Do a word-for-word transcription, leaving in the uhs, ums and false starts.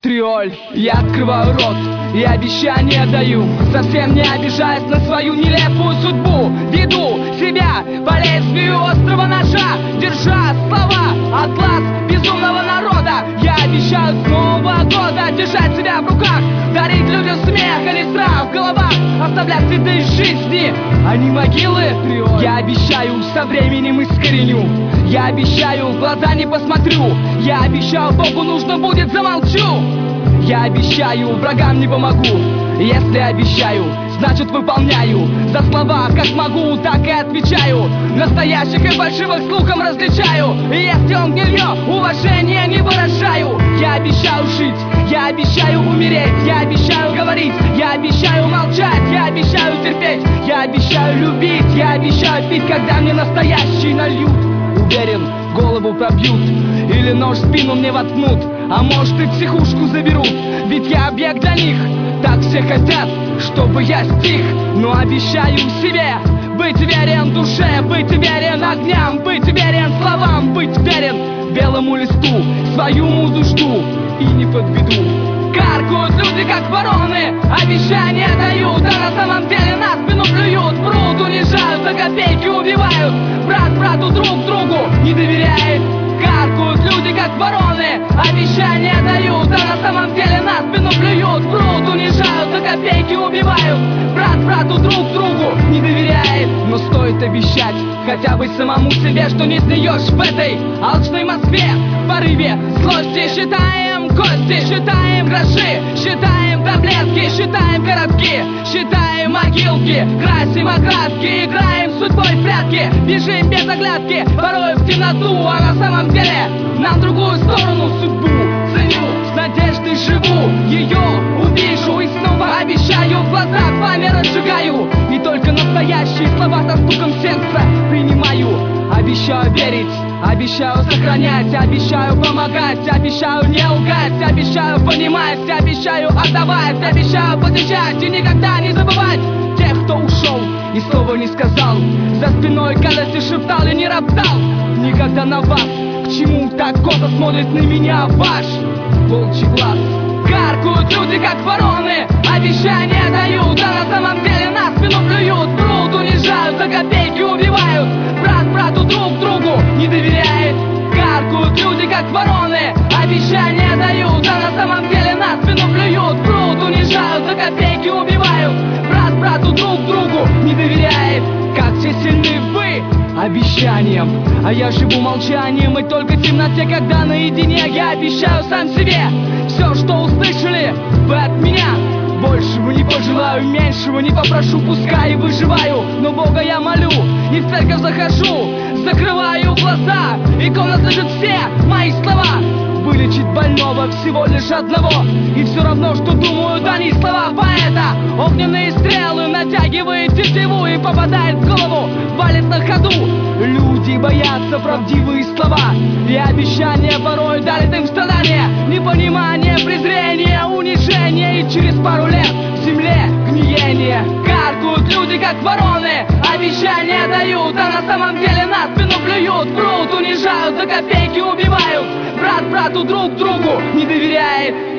Триоль, я открываю рот и обещания даю, совсем не обижаясь на свою нелепую судьбу. Веду себя по лезвию острого ножа, держа слова от глаз безумного народа. Я обещаю с Нового года держать себя в руках, дарить людям смех, а не страх в головах, оставлять следы жизни, а не могилы. Триоль. Я обещаю, со временем искореню. Я обещаю, в глаза не посмотрю. Я обещаю, Богу нужно будет, замолчу. Я обещаю, врагам не помогу. Если обещаю, значит выполняю. За слова как могу, так и отвечаю. Настоящих и фальшивых слухом различаю. И если он гнилье, уважения не выражаю. Я обещаю жить, я обещаю умереть. Я обещаю говорить, я обещаю молчать. Я обещаю терпеть, я обещаю любить. Я обещаю пить, когда мне настоящий нальют. Уверен, голову пробьют или нож в спину мне воткнут, а может и психушку заберут. Ведь я объект для них, так все хотят, чтобы я стих. Но обещаю себе быть верен душе, быть верен огням, быть верен словам, быть верен белому листу. Свою музу жду и не подведу. Каркают люди как вороны, обещания дают, а на самом деле на спину плюют, врут, унижают, за копейки убивают. Брат брату, друг другу не доверяет. Каркают люди как вороны, обещания дают, а на самом деле на спину плюют, врут, унижают, за копейки убивают. Брат брату, друг другу не доверяет. Но стоит обещать хотя бы самому себе, что не сгниешь в этой алчной Москве. В порыве злости считаем кости, считаем гроши, считаем таблетки, считаем городки, считаем могилки, красим окраски, играем с судьбой в прятки, бежим без оглядки, порой в темноту, а на самом деле нам другую сторону судьбу. Ценю, с надеждой живу, ее увижу и снова обещаю, в глазах пламя разжигаю. И только настоящие слова со стуком сердца принимаю. Обещаю верить, обещаю сохранять, обещаю помогать, обещаю не лгать, обещаю понимать, обещаю отдавать, обещаю посещать и никогда не забывать тех, кто ушел и слова не сказал, за спиной гадости шептал и не роптал. Никогда на вас, к чему так косо смотрит на меня ваш волчий глаз. Каркают люди как вороны, обещания дают, а на самом деле на спину плюют, врут, унижают, за копейки убивают. Брат брату, друг другу не доверяет. Каркают люди как вороны, обещания дают, а на самом деле на спину плюют, врут, унижают, за копейки убивают. Брат брату, друг другу не доверяет. Как все сильны вы обещанием, а я живу молчанием. И только в темноте, когда наедине, я обещаю сам себе все, что услышали вы от меня. Большего не пожелаю, меньшего не попрошу, пускай и выживаю. Но Бога я молю и в церковь захожу, закрываю глаза, и комната слышит все мои слова. Вылечить больного всего лишь одного, и все равно, что думают они, слова поэта. Огненные стрелы натягивает тетиву и попадает в голову, валит на ходу. Люди боятся правдивые слова, и обещания порой дарят им страдания, непонимание, презрение, унижение, и через пару лет в земле гниение. Каркают люди как вороны, обещания дают, а на самом деле на спину плюют, врут, унижают, за копейки убивают. Брат брату, друг другу не доверяет.